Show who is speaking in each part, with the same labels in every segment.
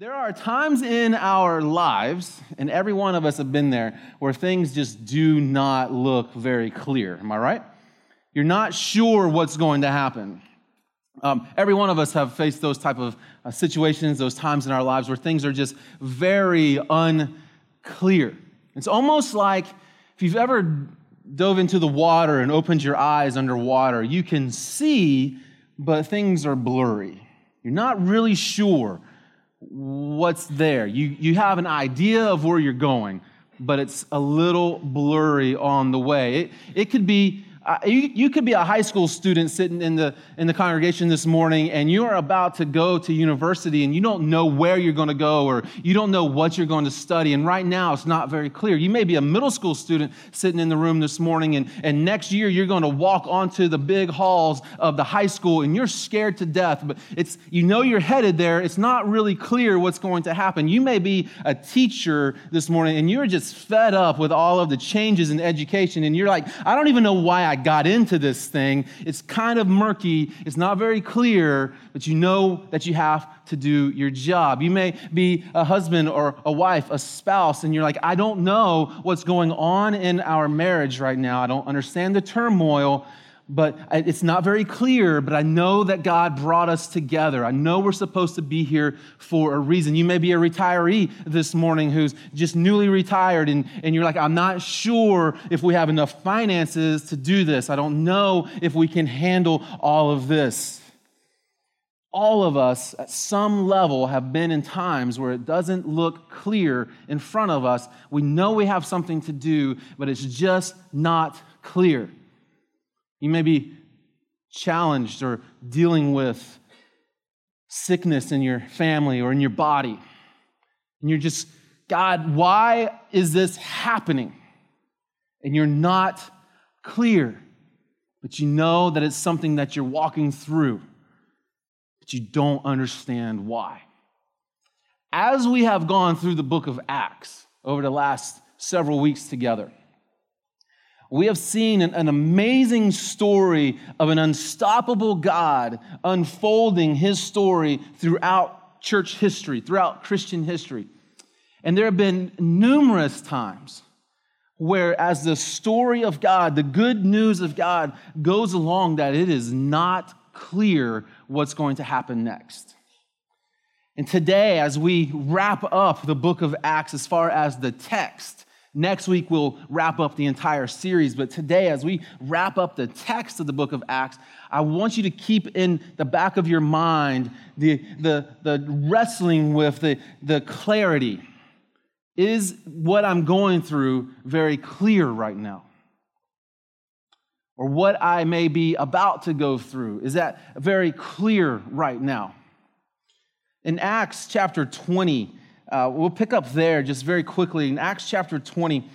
Speaker 1: There are times in our lives, and every one of us have been there, where things just do not look very clear. Am I right? You're not sure what's going to happen. Every one of us have faced those type of situations, those times in our lives where things are just very unclear. It's almost like if you've ever dove into the water and opened your eyes underwater, you can see, but things are blurry. You're not really sure what's there. You have an idea of where you're going, but it's a little blurry on the way. It could be you could be a high school student sitting in the congregation this morning, and you are about to go to university, and you don't know where you're going to go, or you don't know what you're going to study. And right now, it's not very clear. You may be a middle school student sitting in the room this morning, and next year you're going to walk onto the big halls of the high school, and you're scared to death. But you're headed there. It's not really clear what's going to happen. You may be a teacher this morning, and you're just fed up with all of the changes in education, and you're like, I don't even know why I got into this thing. It's kind of murky. It's not very clear, but you know that you have to do your job. You may be a husband or a wife, a spouse, and you're like, I don't know what's going on in our marriage right now. I don't understand the turmoil, but it's not very clear, but I know that God brought us together. I know we're supposed to be here for a reason. You may be a retiree this morning who's just newly retired, and you're like, I'm not sure if we have enough finances to do this. I don't know if we can handle all of this. All of us, at some level, have been in times where it doesn't look clear in front of us. We know we have something to do, but it's just not clear. You may be challenged or dealing with sickness in your family or in your body. And you're just, God, why is this happening? And you're not clear, but you know that it's something that you're walking through, but you don't understand why. As we have gone through the book of Acts over the last several weeks together, we have seen an amazing story of an unstoppable God unfolding his story throughout church history, throughout Christian history. And there have been numerous times where, as the story of God, the good news of God goes along, that it is not clear what's going to happen next. And today, as we wrap up the book of Acts as far as the text, next week, we'll wrap up the entire series, but today, as we wrap up the text of the book of Acts, I want you to keep in the back of your mind the wrestling with the clarity. Is what I'm going through very clear right now? Or what I may be about to go through, is that very clear right now? In Acts chapter 20, we'll pick up there just very quickly. In Acts chapter 20,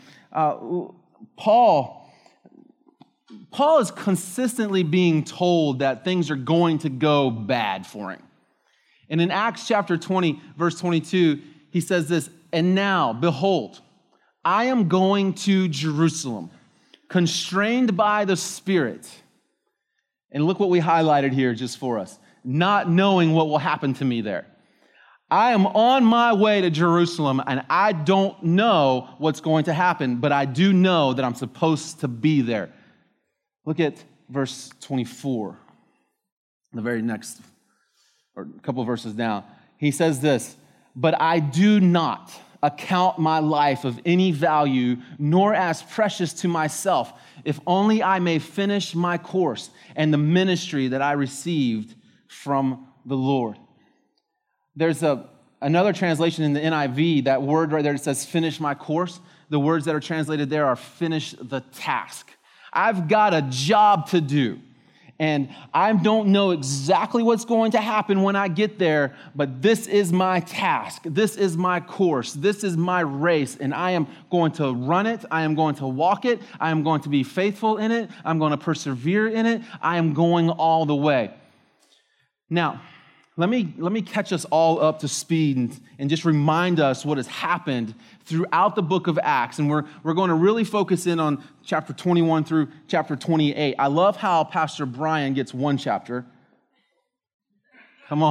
Speaker 1: Paul is consistently being told that things are going to go bad for him. And in Acts chapter 20, verse 22, he says this, "And now, behold, I am going to Jerusalem, constrained by the Spirit." And look what we highlighted here just for us. Not knowing what will happen to me there. I am on my way to Jerusalem, and I don't know what's going to happen, but I do know that I'm supposed to be there. Look at verse 24, the very next, or a couple verses down. He says this, "But I do not account my life of any value, nor as precious to myself, if only I may finish my course and the ministry that I received from the Lord." There's another translation in the NIV, that word right there that says finish my course. The words that are translated there are finish the task. I've got a job to do, and I don't know exactly what's going to happen when I get there, but this is my task. This is my course. This is my race, and I am going to run it. I am going to walk it. I am going to be faithful in it. I'm going to persevere in it. I am going all the way. Now, Let me catch us all up to speed and just remind us what has happened throughout the book of Acts. And we're going to really focus in on chapter 21 through chapter 28. I love how Pastor Brian gets one chapter. Come on.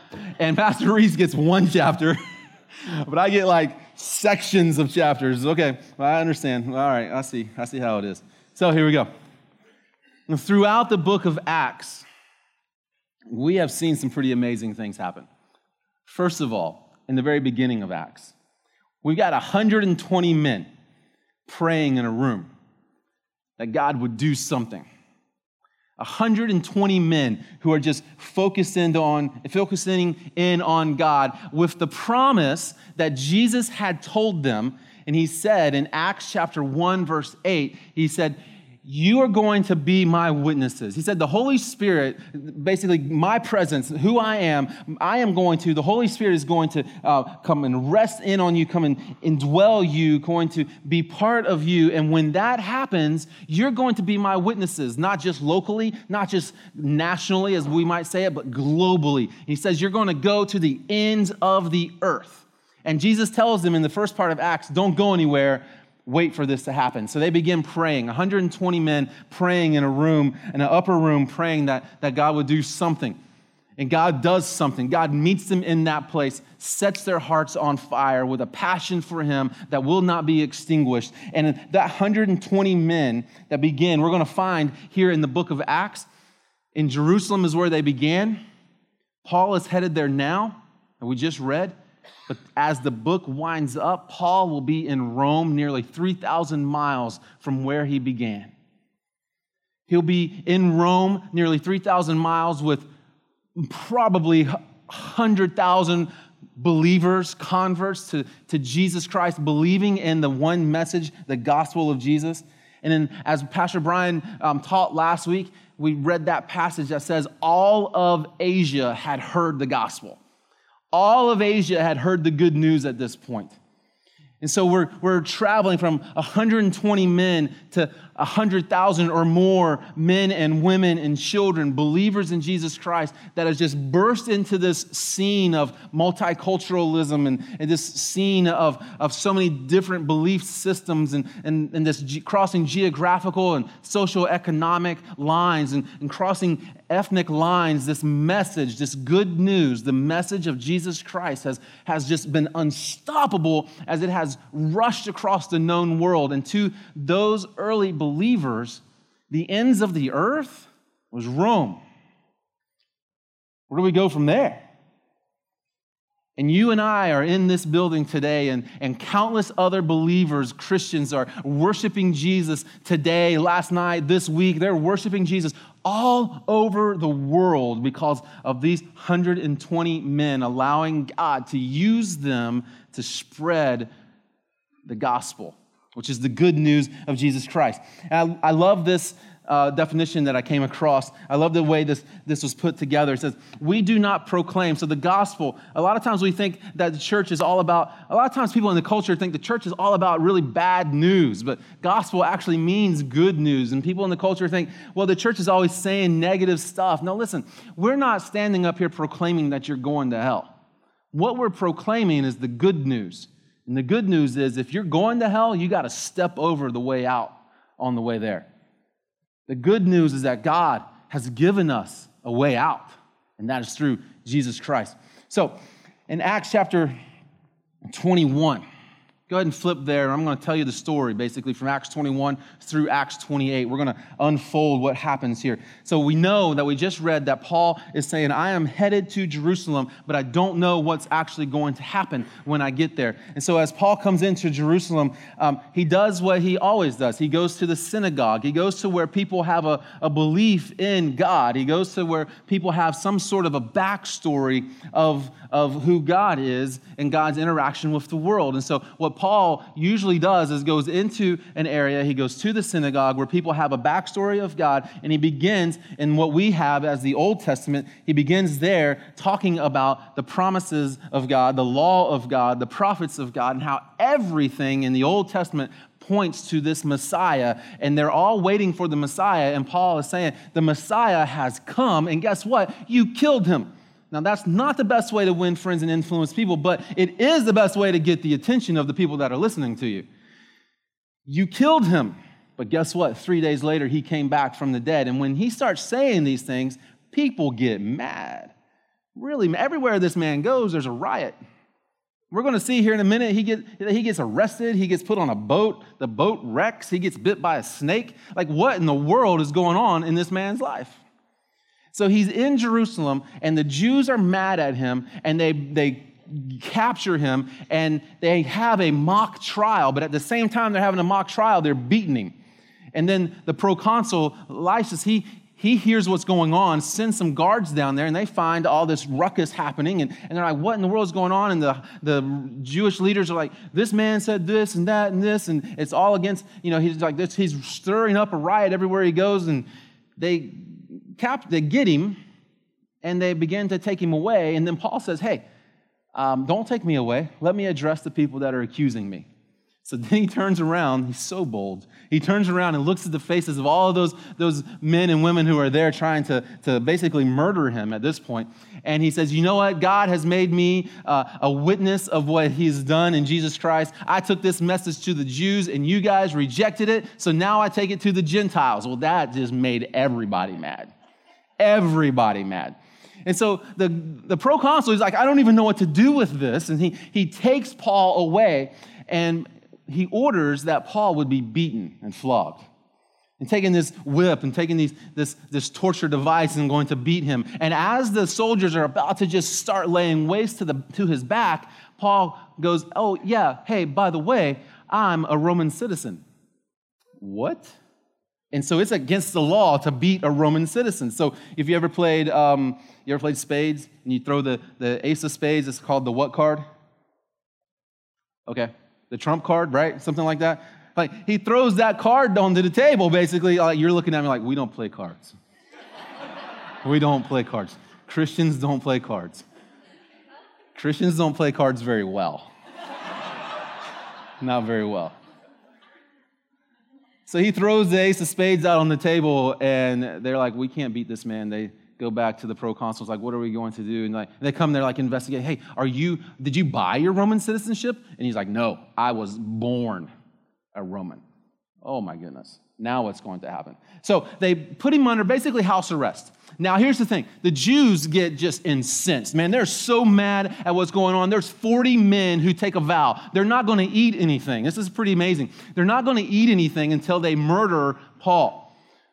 Speaker 1: And Pastor Reese gets one chapter, but I get like sections of chapters. Okay, well, I understand. All right, I see how it is. So here we go. Throughout the book of Acts, we have seen some pretty amazing things happen. First of all, in the very beginning of Acts, we've got 120 men praying in a room that God would do something. 120 men who are just focusing in on God with the promise that Jesus had told them. And he said in Acts chapter 1, verse 8, he said, you are going to be my witnesses. He said the Holy Spirit, basically my presence, who I am the Holy Spirit is going to come and rest in on you, come and indwell you, going to be part of you. And when that happens, you're going to be my witnesses, not just locally, not just nationally, as we might say it, but globally. He says you're going to go to the ends of the earth. And Jesus tells them in the first part of Acts, don't go anywhere. Wait for this to happen. So they begin praying, 120 men praying in an upper room, praying that God would do something. And God does something. God meets them in that place, sets their hearts on fire with a passion for him that will not be extinguished. And that 120 men that begin, we're going to find here in the book of Acts, in Jerusalem is where they began. Paul is headed there now, and we just read. But as the book winds up, Paul will be in Rome, nearly 3,000 miles from where he began. He'll be in Rome, nearly 3,000 miles, with probably 100,000 believers, converts to Jesus Christ, believing in the one message, the gospel of Jesus. And then as Pastor Brian taught last week, we read that passage that says all of Asia had heard the gospel. All of Asia had heard the good news at this point. And so we're traveling from 120 men to 100,000 or more men and women and children, believers in Jesus Christ, that has just burst into this scene of multiculturalism and this scene of so many different belief systems and this crossing geographical and social economic lines and crossing ethnic lines. This message, this good news, the message of Jesus Christ has just been unstoppable as it has rushed across the known world. And to those early believers, the ends of the earth was Rome. Where do we go from there? And you and I are in this building today, and countless other believers, Christians, are worshiping Jesus today, last night, this week. They're worshiping Jesus all over the world because of these 120 men allowing God to use them to spread the gospel, which is the good news of Jesus Christ. And I love this definition that I came across. I love the way this was put together. It says, we do not proclaim. So the gospel, a lot of times we think that the church is all about, a lot of times people in the culture think the church is all about really bad news, but gospel actually means good news. And people in the culture think, well, the church is always saying negative stuff. No, listen, we're not standing up here proclaiming that you're going to hell. What we're proclaiming is the good news. And the good news is if you're going to hell, you got to step over the way out on the way there. The good news is that God has given us a way out, and that is through Jesus Christ. So, in Acts chapter 21, go ahead and flip there. I'm going to tell you the story, basically, from Acts 21 through Acts 28. We're going to unfold what happens here. So we know that we just read that Paul is saying, I am headed to Jerusalem, but I don't know what's actually going to happen when I get there. And so as Paul comes into Jerusalem, he does what he always does. He goes to the synagogue. He goes to where people have a belief in God. He goes to where people have some sort of a backstory of who God is and God's interaction with the world. And so what Paul usually does is goes into an area, he goes to the synagogue where people have a backstory of God, and he begins in what we have as the Old Testament. He begins there talking about the promises of God, the law of God, the prophets of God, and how everything in the Old Testament points to this Messiah, and they're all waiting for the Messiah, and Paul is saying, the Messiah has come, and guess what? You killed him. Now, that's not the best way to win friends and influence people, but it is the best way to get the attention of the people that are listening to you. You killed him, but guess what? 3 days later, he came back from the dead. And when he starts saying these things, people get mad. Really, everywhere this man goes, there's a riot. We're going to see here in a minute, he gets arrested, he gets put on a boat, the boat wrecks, he gets bit by a snake. Like, what in the world is going on in this man's life? So he's in Jerusalem, and the Jews are mad at him, and they capture him, and they have a mock trial, but at the same time they're having a mock trial, they're beating him. And then the proconsul, Lysias, he hears what's going on, sends some guards down there, and they find all this ruckus happening, and they're like, what in the world is going on? And the Jewish leaders are like, this man said this and that and this, and it's all against, he's like this, he's stirring up a riot everywhere he goes, and they get him, and they begin to take him away, and then Paul says, hey, don't take me away. Let me address the people that are accusing me. So then he turns around. He's so bold. He turns around and looks at the faces of all of those men and women who are there trying to basically murder him at this point. And he says, you know what? God has made me a witness of what he's done in Jesus Christ. I took this message to the Jews, and you guys rejected it. So now I take it to the Gentiles. Well, that just made everybody mad. Everybody mad. And so the proconsul is like, I don't even know what to do with this. And he takes Paul away, and he orders that Paul would be beaten and flogged. And taking this whip and taking this torture device and going to beat him. And as the soldiers are about to just start laying waste to his back, Paul goes, oh yeah, hey, by the way, I'm a Roman citizen. What? And so it's against the law to beat a Roman citizen. So if you ever played spades and you throw the ace of spades, it's called the what card? Okay. The trump card, right? Something like that. Like, he throws that card onto the table, basically. Like, you're looking at me like, we don't play cards. We don't play cards. Christians don't play cards. Christians don't play cards very well. Not very well. So he throws the ace of spades out on the table, and they're like, we can't beat this man. They go back to the proconsuls, like, what are we going to do? And they come there, investigate. Hey, did you buy your Roman citizenship? And he's like, no, I was born a Roman. Oh my goodness. Now what's going to happen? So they put him under basically house arrest. Now here's the thing. The Jews get just incensed. Man, they're so mad at what's going on. There's 40 men who take a vow. They're not going to eat anything. This is pretty amazing. They're not going to eat anything until they murder Paul.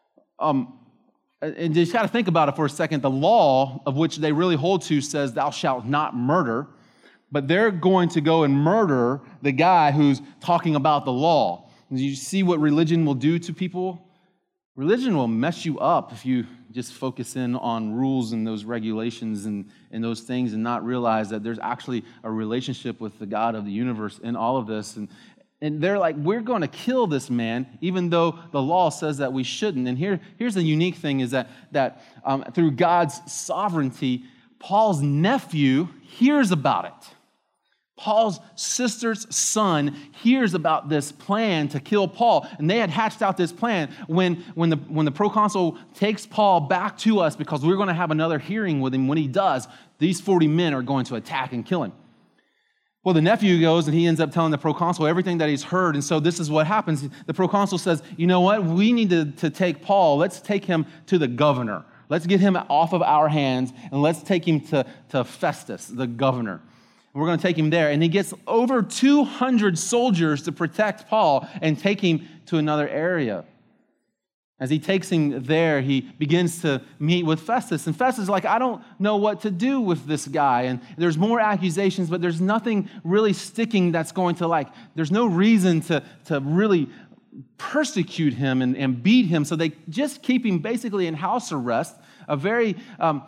Speaker 1: And you just got to think about it for a second. The law of which they really hold to says thou shalt not murder, but they're going to go and murder the guy who's talking about the law. And you see what religion will do to people? Religion will mess you up if you just focus in on rules and those regulations and those things and not realize that there's actually a relationship with the God of the universe in all of this. And they're like, we're going to kill this man, even though the law says that we shouldn't. And here's the unique thing is that through God's sovereignty, Paul's nephew hears about it. Paul's sister's son hears about this plan to kill Paul, and they had hatched out this plan when the proconsul takes Paul back to us because we're going to have another hearing with him. When he does, these 40 men are going to attack and kill him. Well, the nephew goes and he ends up telling the proconsul everything that he's heard. And so this is what happens. The proconsul says, you know what? We need to take Paul. Let's take him to the governor. Let's get him off of our hands and let's take him to Festus, the governor. And we're going to take him there. And he gets over 200 soldiers to protect Paul and take him to another area. As he takes him there, he begins to meet with Festus. And Festus is like, I don't know what to do with this guy. And there's more accusations, but there's nothing really sticking that's going to there's no reason to really persecute him and beat him. So they just keep him basically in house arrest, a very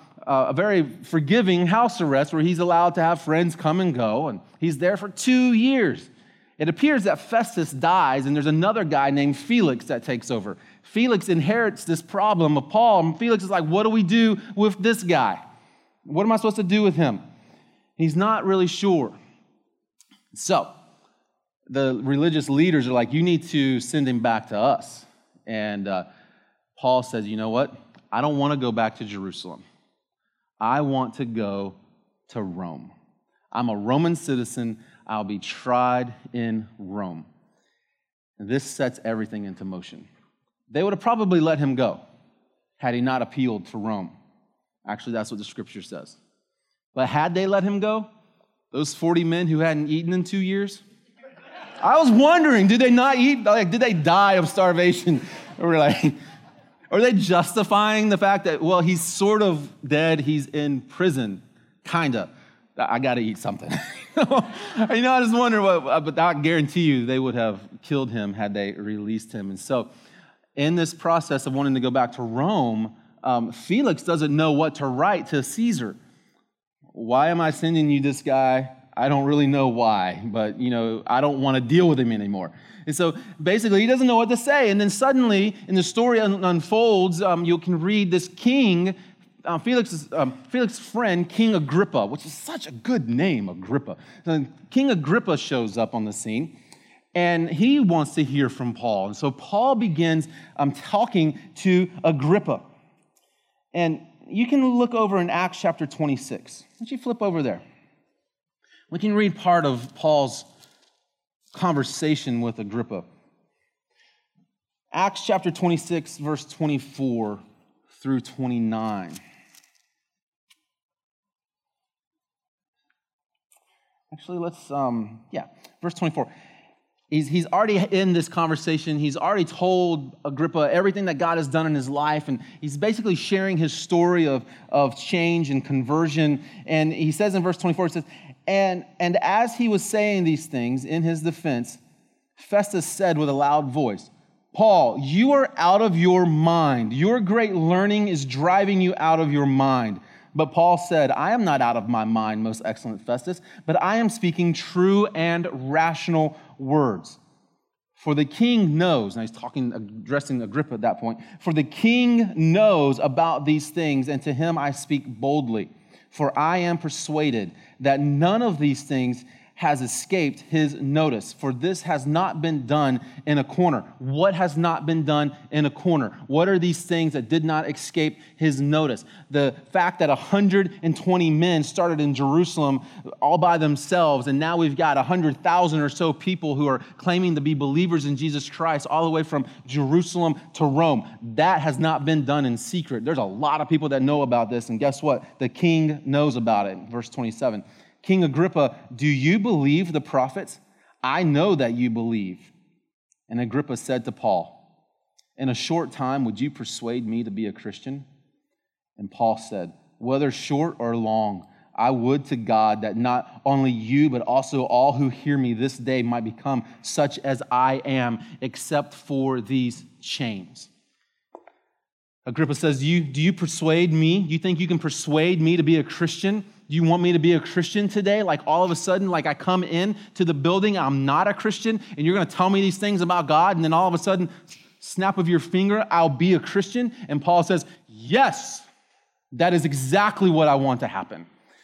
Speaker 1: forgiving house arrest where he's allowed to have friends come and go. And he's there for 2 years. It appears that Festus dies, and there's another guy named Felix that takes over. Felix inherits this problem of Paul, and Felix is like, what do we do with this guy? What am I supposed to do with him? He's not really sure. So the religious leaders are like, you need to send him back to us. And Paul says, you know what? I don't want to go back to Jerusalem. I want to go to Rome. I'm a Roman citizen. I'll be tried in Rome. And this sets everything into motion. They would have probably let him go had he not appealed to Rome. Actually, that's what the scripture says. But had they let him go, those 40 men who hadn't eaten in 2 years, I was wondering, did they not eat? Like, did they die of starvation? Or like, are they justifying the fact that, well, he's sort of dead, he's in prison, kinda. I got to eat something. I just wonder but I guarantee you they would have killed him had they released him. And so in this process of wanting to go back to Rome, Felix doesn't know what to write to Caesar. Why am I sending you this guy? I don't really know why, but, I don't want to deal with him anymore. And so basically, he doesn't know what to say. And then suddenly, in the story unfolds, you can read this king, Felix's friend, King Agrippa, which is such a good name, Agrippa. King Agrippa shows up on the scene, and he wants to hear from Paul. And so Paul begins talking to Agrippa. And you can look over in Acts chapter 26. Why don't you flip over there? We can read part of Paul's conversation with Agrippa. Acts chapter 26, verse 24 through 29. Actually, let's, verse 24. He's already in this conversation. He's already told Agrippa everything that God has done in his life, and he's basically sharing his story of change and conversion. And he says in verse 24, it says, And as he was saying these things in his defense, Festus said with a loud voice, Paul, you are out of your mind. Your great learning is driving you out of your mind. But Paul said, I am not out of my mind, most excellent Festus, but I am speaking true and rational words. For the king knows, and he's addressing Agrippa at that point, for the king knows about these things, and to him I speak boldly. For I am persuaded that none of these things has escaped his notice, for this has not been done in a corner. What has not been done in a corner? What are these things that did not escape his notice? The fact that 120 men started in Jerusalem all by themselves, and now we've got 100,000 or so people who are claiming to be believers in Jesus Christ all the way from Jerusalem to Rome. That has not been done in secret. There's a lot of people that know about this, and guess what? The king knows about it. Verse 27. King Agrippa, do you believe the prophets? I know that you believe. And Agrippa said to Paul, in a short time, would you persuade me to be a Christian? And Paul said, whether short or long, I would to God that not only you, but also all who hear me this day might become such as I am, except for these chains. Agrippa says, do you persuade me? Do you think you can persuade me to be a Christian? Do you want me to be a Christian today? Like all of a sudden, like I come in to the building, I'm not a Christian, and you're going to tell me these things about God, and then all of a sudden, snap of your finger, I'll be a Christian? And Paul says, yes, that is exactly what I want to happen.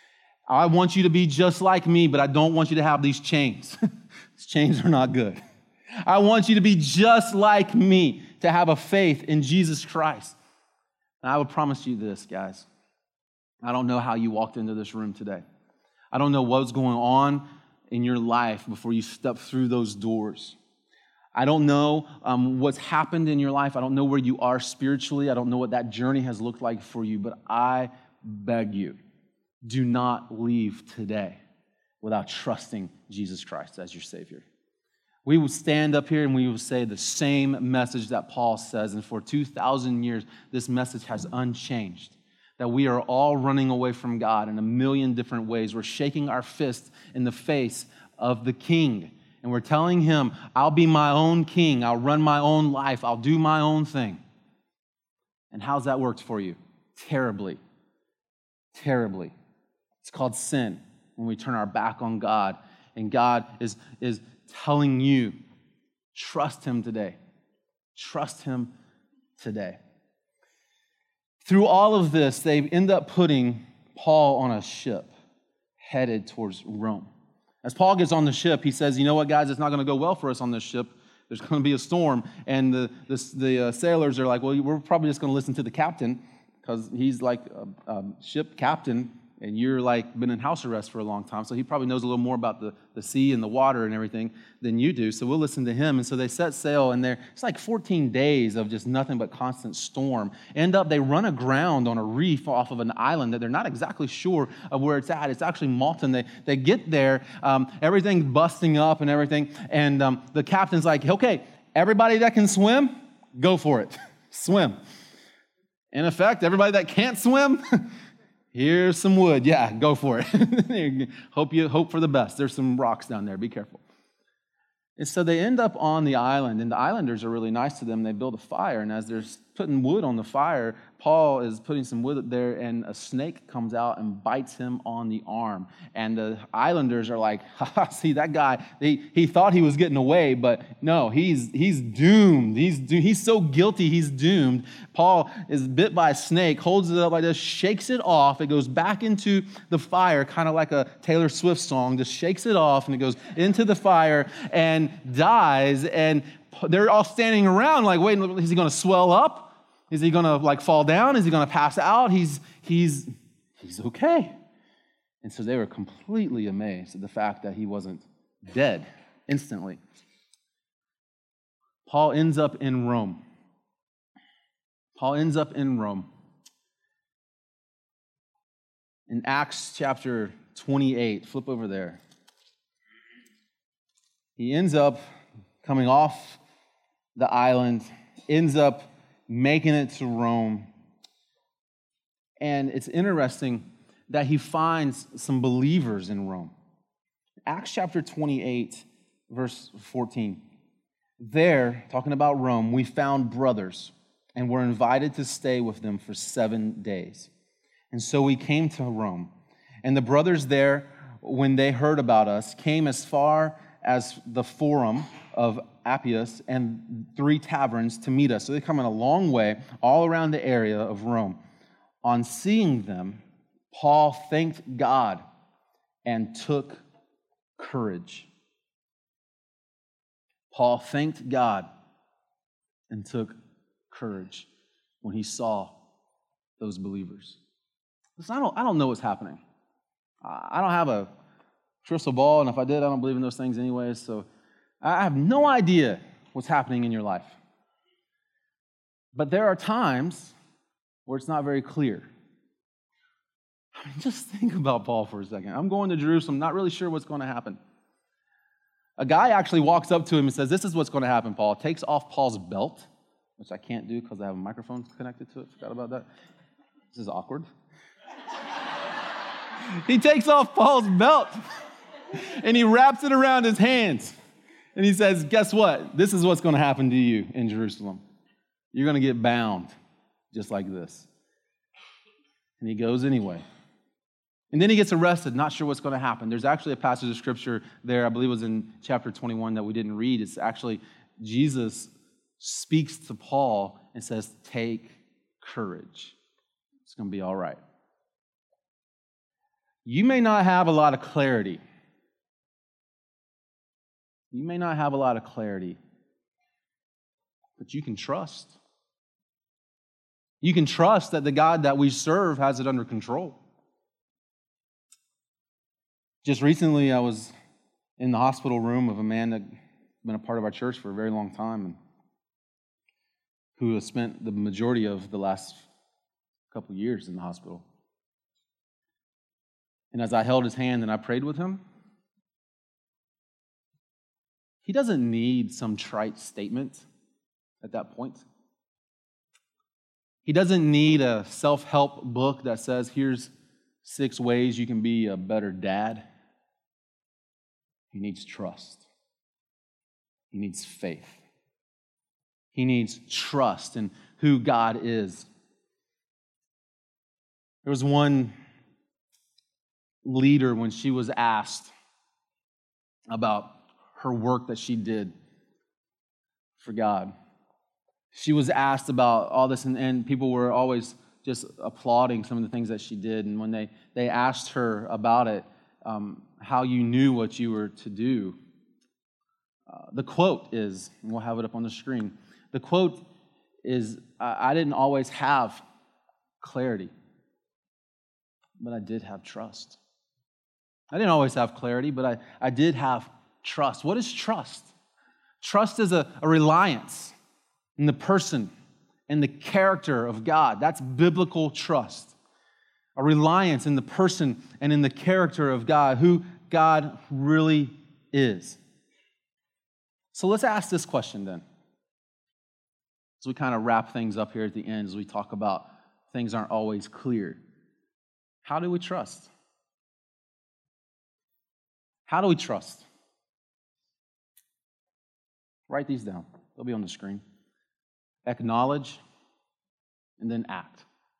Speaker 1: I want you to be just like me, but I don't want you to have these chains. These chains are not good. I want you to be just like me, to have a faith in Jesus Christ. And I would promise you this, guys. I don't know how you walked into this room today. I don't know what's going on in your life before you step through those doors. I don't know what's happened in your life. I don't know where you are spiritually. I don't know what that journey has looked like for you, but I beg you, do not leave today without trusting Jesus Christ as your Savior. We will stand up here and we will say the same message that Paul says, and for 2,000 years, this message has unchanged. That we are all running away from God in a million different ways. We're shaking our fist in the face of the King. And we're telling him, I'll be my own king. I'll run my own life. I'll do my own thing. And how's that worked for you? Terribly. Terribly. It's called sin when we turn our back on God. And God is telling you, trust him today. Trust him today. Through all of this, they end up putting Paul on a ship headed towards Rome. As Paul gets on the ship, he says, you know what, guys, it's not going to go well for us on this ship. There's going to be a storm. And the sailors are like, well, we're probably just going to listen to the captain because he's like a ship captain. And you're like been in house arrest for a long time, so he probably knows a little more about the sea and the water and everything than you do. So we'll listen to him. And so they set sail, and it's like 14 days of just nothing but constant storm. They run aground on a reef off of an island that they're not exactly sure of where it's at. It's actually Malta. They get there, everything's busting up and everything. And the captain's like, okay, everybody that can swim, go for it. Swim. In effect, everybody that can't swim, here's some wood. Yeah, go for it. Hope for the best. There's some rocks down there. Be careful. And so they end up on the island, and the islanders are really nice to them. They build a fire, and as they're putting wood on the fire, Paul is putting some wood up there, and a snake comes out and bites him on the arm. And the islanders are like, see, that guy, he thought he was getting away, but no, he's doomed. He's so guilty, he's doomed. Paul is bit by a snake, holds it up like this, shakes it off. It goes back into the fire, kind of like a Taylor Swift song, just shakes it off, and it goes into the fire and dies. And they're all standing around like, wait, is he going to swell up? Is he going to fall down? Is he going to pass out? He's okay. And so they were completely amazed at the fact that he wasn't dead instantly. Paul ends up in Rome. In Acts chapter 28, flip over there. He ends up coming off the island, ends up making it to Rome. And it's interesting that he finds some believers in Rome. Acts chapter 28, verse 14. There, talking about Rome, we found brothers and were invited to stay with them for 7 days. And so we came to Rome. And the brothers there, when they heard about us, came as far as the Forum of Appius and 3 taverns to meet us. So they're coming a long way all around the area of Rome. On seeing them, Paul thanked God and took courage. Paul thanked God and took courage when he saw those believers. Listen, I don't know what's happening. I don't have a crystal ball, and if I did, I don't believe in those things anyways, so I have no idea what's happening in your life. But there are times where it's not very clear. I mean, just think about Paul for a second. I'm going to Jerusalem, not really sure what's going to happen. A guy actually walks up to him and says, this is what's going to happen, Paul. Takes off Paul's belt, which I can't do because I have a microphone connected to it. Forgot about that. This is awkward. He takes off Paul's belt and he wraps it around his hands. And he says, guess what? This is what's going to happen to you in Jerusalem. You're going to get bound just like this. And he goes anyway. And then he gets arrested, not sure what's going to happen. There's actually a passage of scripture there, I believe it was in chapter 21 that we didn't read. It's actually Jesus speaks to Paul and says, take courage. It's going to be all right. You may not have a lot of clarity. But you can trust. You can trust that the God that we serve has it under control. Just recently, I was in the hospital room of a man that had been a part of our church for a very long time and who has spent the majority of the last couple years in the hospital. And as I held his hand and I prayed with him, he doesn't need some trite statement at that point. He doesn't need a self-help book that says, here's 6 ways you can be a better dad. He needs trust. He needs faith. He needs trust in who God is. There was one leader when she was asked about her work that she did for God. She was asked about all this, and people were always just applauding some of the things that she did. And when they asked her about it, how you knew what you were to do, the quote is, and we'll have it up on the screen, the quote is, I didn't always have clarity, but I did have trust. I didn't always have clarity, but I did have trust. What is trust? Trust is a reliance in the person and the character of God. That's biblical trust. A reliance in the person and in the character of God, who God really is. So let's ask this question then. As we kind of wrap things up here at the end, as we talk about things aren't always clear. How do we trust? How do we trust? Write these down. They'll be on the screen. Acknowledge and then act.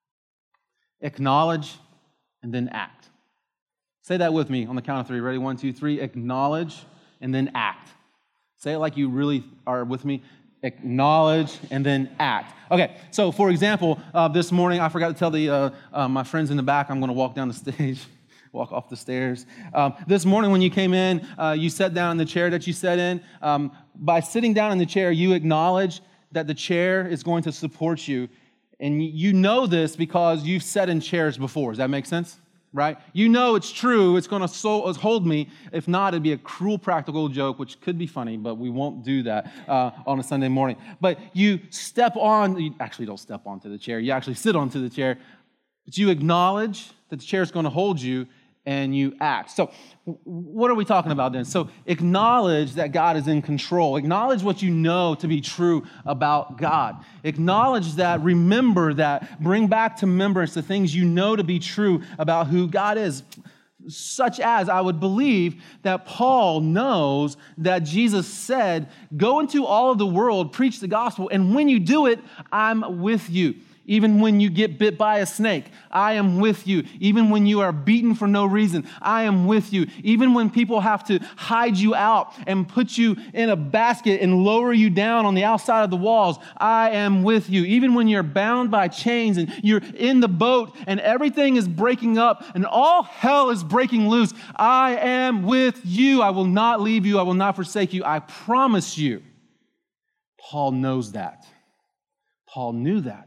Speaker 1: Acknowledge and then act. Say that with me on the count of three. Ready? 1, 2, 3. Acknowledge and then act. Say it like you really are with me. Acknowledge and then act. Okay, so for example, this morning I forgot to tell my friends in the back I'm going to walk down the stage, walk off the stairs. This morning when you came in, you sat down in the chair that you sat in. By sitting down in the chair, you acknowledge that the chair is going to support you. And you know this because you've sat in chairs before. Does that make sense? Right? You know it's true. It's going to hold me. If not, it'd be a cruel practical joke, which could be funny, but we won't do that on a Sunday morning. But you actually don't step onto the chair. You actually sit onto the chair. But you acknowledge that the chair is going to hold you, and you act. So what are we talking about then? So acknowledge that God is in control. Acknowledge what you know to be true about God. Acknowledge that, remember that, bring back to remembrance the things you know to be true about who God is. Such as, I would believe that Paul knows that Jesus said, go into all of the world, preach the gospel, and when you do it, I'm with you. Even when you get bit by a snake, I am with you. Even when you are beaten for no reason, I am with you. Even when people have to hide you out and put you in a basket and lower you down on the outside of the walls, I am with you. Even when you're bound by chains and you're in the boat and everything is breaking up and all hell is breaking loose, I am with you. I will not leave you. I will not forsake you. I promise you. Paul knows that. Paul knew that.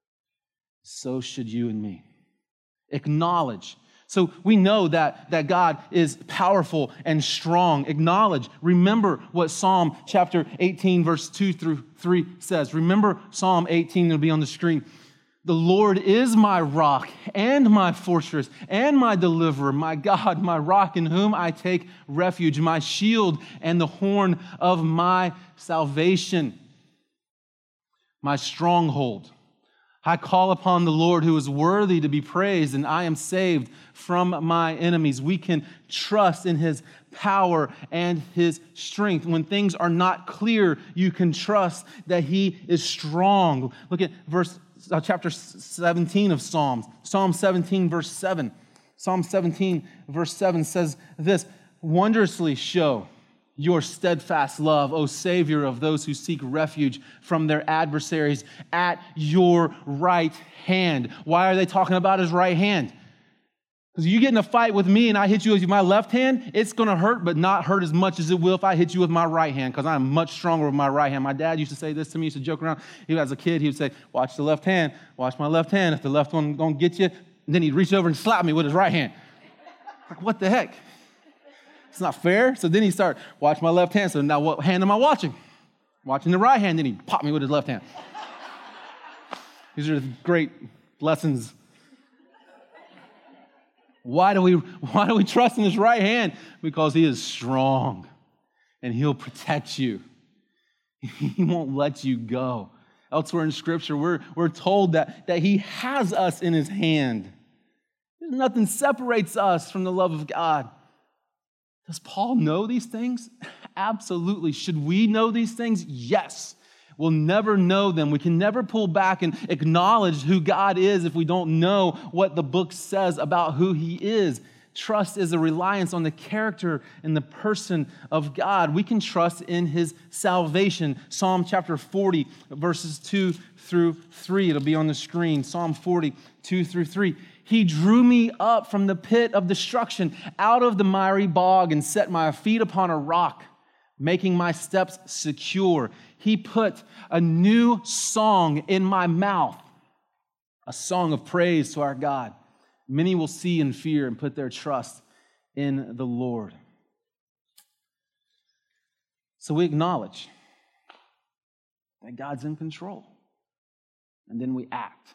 Speaker 1: So should you and me. Acknowledge. So we know that God is powerful and strong. Acknowledge. Remember what Psalm chapter 18, verse 2 through 3 says. Remember Psalm 18, it'll be on the screen. The Lord is my rock and my fortress and my deliverer, my God, my rock in whom I take refuge, my shield and the horn of my salvation, my stronghold. I call upon the Lord who is worthy to be praised, and I am saved from my enemies. We can trust in His power and His strength. When things are not clear, you can trust that He is strong. Look at chapter 17 of Psalms. Psalm 17, verse 7. Psalm 17, verse 7 says this, wondrously show your steadfast love, O Savior of those who seek refuge from their adversaries at your right hand. Why are they talking about His right hand? Because you get in a fight with me and I hit you with my left hand, it's going to hurt, but not hurt as much as it will if I hit you with my right hand, because I'm much stronger with my right hand. My dad used to say this to me, he used to joke around. As a kid, he would say, watch the left hand, watch my left hand. If the left one going to get you, and then he'd reach over and slap me with his right hand. Like, what the heck? It's not fair. So then he started, watch my left hand. So now what hand am I watching? Watching the right hand. Then he popped me with his left hand. These are great lessons. Why do we trust in His right hand? Because He is strong and He'll protect you. He won't let you go. Elsewhere in Scripture, we're told that He has us in His hand. Nothing separates us from the love of God. Does Paul know these things? Absolutely. Should we know these things? Yes. We'll never know them. We can never pull back and acknowledge who God is if we don't know what the book says about who He is. Trust is a reliance on the character and the person of God. We can trust in His salvation. Psalm chapter 40, verses 2 through 3. It'll be on the screen. Psalm 40, 2 through 3. He drew me up from the pit of destruction, out of the miry bog, and set my feet upon a rock, making my steps secure. He put a new song in my mouth, a song of praise to our God. Many will see and fear and put their trust in the Lord. So we acknowledge that God's in control. And then we act.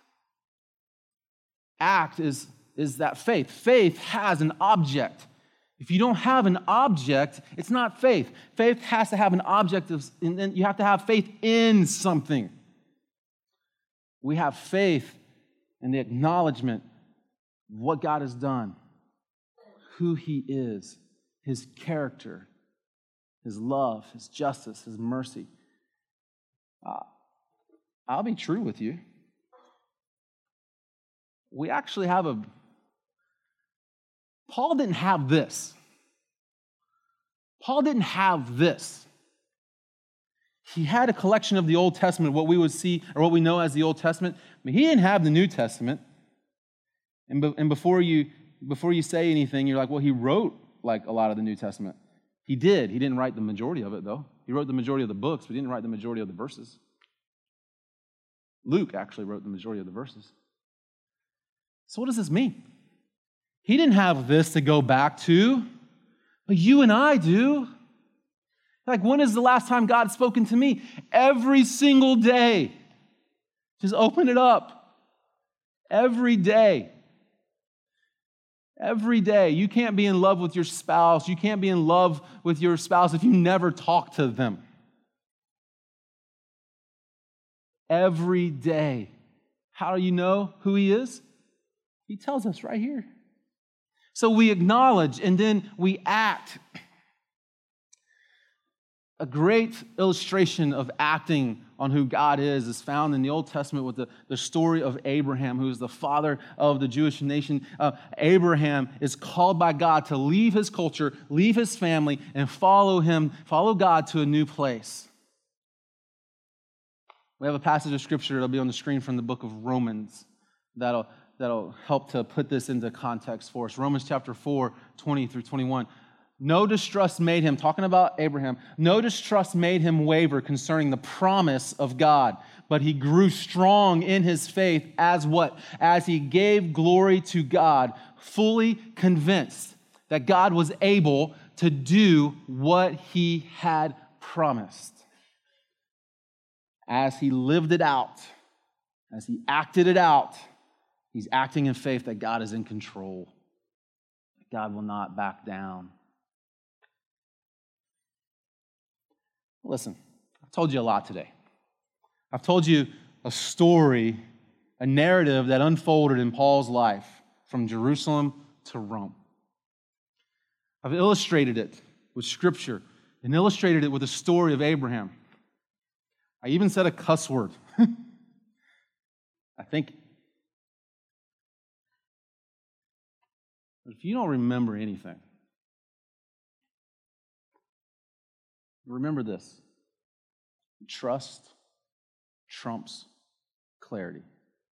Speaker 1: Act is that faith. Faith has an object. If you don't have an object, it's not faith. Faith has to have an object, and then you have to have faith in something. We have faith in the acknowledgement of what God has done, who He is, His character, His love, His justice, His mercy. I'll be true with you. We actually have Paul didn't have this. Paul didn't have this. He had a collection of the Old Testament, what we would see, or what we know as the Old Testament. I mean, he didn't have the New Testament. And before you say anything, you're like, well, he wrote like a lot of the New Testament. He did. He didn't write the majority of it, though. He wrote the majority of the books, but he didn't write the majority of the verses. Luke actually wrote the majority of the verses. So what does this mean? He didn't have this to go back to, but you and I do. Like, when is the last time God has spoken to me? Every single day. Just open it up. Every day. Every day. You can't be in love with your spouse. You can't be in love with your spouse if you never talk to them. Every day. How do you know who He is? He tells us right here. So we acknowledge and then we act. A great illustration of acting on who God is found in the Old Testament with the story of Abraham, who is the father of the Jewish nation. Abraham is called by God to leave his culture, leave his family, and follow God to a new place. We have a passage of Scripture that'll be on the screen from the book of Romans that'll help to put this into context for us. Romans chapter 4, 20 through 21. No distrust made him, talking about Abraham, no distrust made him waver concerning the promise of God, but he grew strong in his faith as what? As he gave glory to God, fully convinced that God was able to do what He had promised. As he lived it out, as he acted it out, he's acting in faith that God is in control, that God will not back down. Listen, I've told you a lot today. I've told you a story, a narrative that unfolded in Paul's life from Jerusalem to Rome. I've illustrated it with Scripture and illustrated it with the story of Abraham. I even said a cuss word. I think. But if you don't remember anything, remember this. Trust trumps clarity.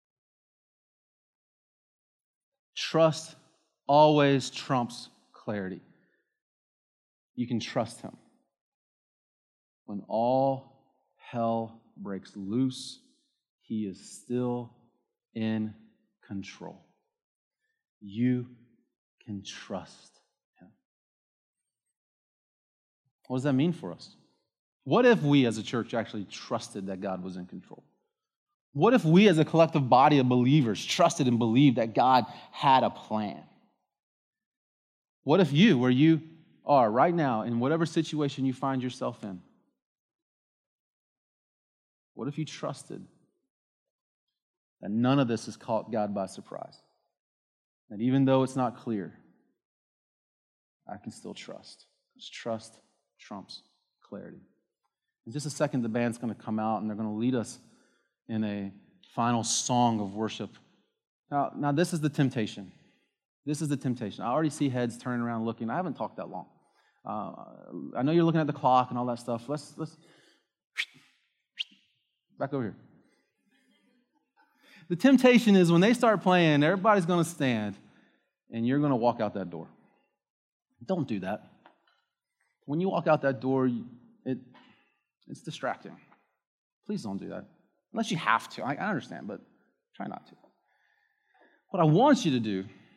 Speaker 1: Trust always trumps clarity. You can trust Him. When all hell breaks loose, He is still in control. You can trust Him. What does that mean for us? What if we as a church actually trusted that God was in control? What if we as a collective body of believers trusted and believed that God had a plan? What if you, where you are right now, in whatever situation you find yourself in, what if you trusted that none of this has caught God by surprise? That even though it's not clear, I can still trust. Because trust trumps clarity. In just a second, the band's going to come out and they're going to lead us in a final song of worship. Now this is the temptation. This is the temptation. I already see heads turning around looking. I haven't talked that long. I know you're looking at the clock and all that stuff. Let's back over here. The temptation is when they start playing, everybody's going to stand and you're going to walk out that door. Don't do that. When you walk out that door, it's distracting. Please don't do that. Unless you have to. I understand, but try not to. What I want you to do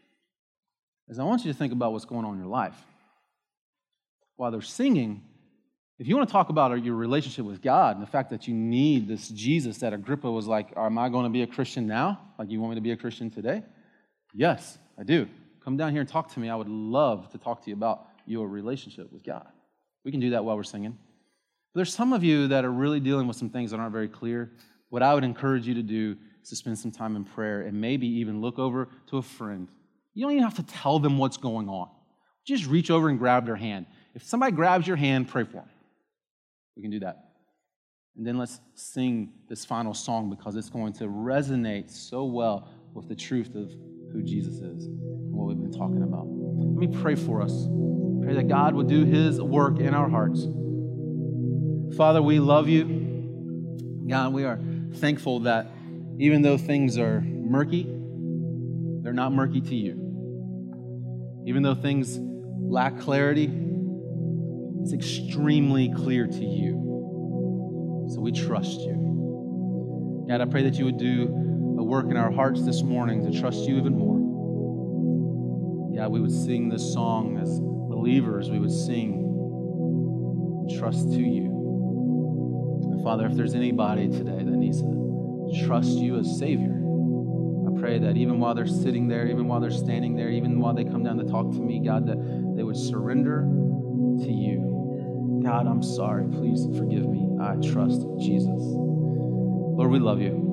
Speaker 1: is I want you to think about what's going on in your life. While they're singing, if you want to talk about your relationship with God and the fact that you need this Jesus that Agrippa was like, am I going to be a Christian now? Like, you want me to be a Christian today? Yes, I do. Come down here and talk to me. I would love to talk to you about your relationship with God. We can do that while we're singing. But there's some of you that are really dealing with some things that aren't very clear. What I would encourage you to do is to spend some time in prayer and maybe even look over to a friend. You don't even have to tell them what's going on. Just reach over and grab their hand. If somebody grabs your hand, pray for them. We can do that. And then let's sing this final song because it's going to resonate so well with the truth of who Jesus is and what we've been talking about. Let me pray for us. Pray that God would do his work in our hearts. Father, we love you. God, we are thankful that even though things are murky, they're not murky to you. Even though things lack clarity, it's extremely clear to you. So we trust you. God, I pray that you would do a work in our hearts this morning to trust you even more. God, we would sing this song as believers. We would sing and trust to you. And Father, if there's anybody today that needs to trust you as Savior, I pray that even while they're sitting there, even while they're standing there, even while they come down to talk to me, God, that they would surrender to you. God, I'm sorry. Please forgive me. I trust Jesus. Lord, we love you.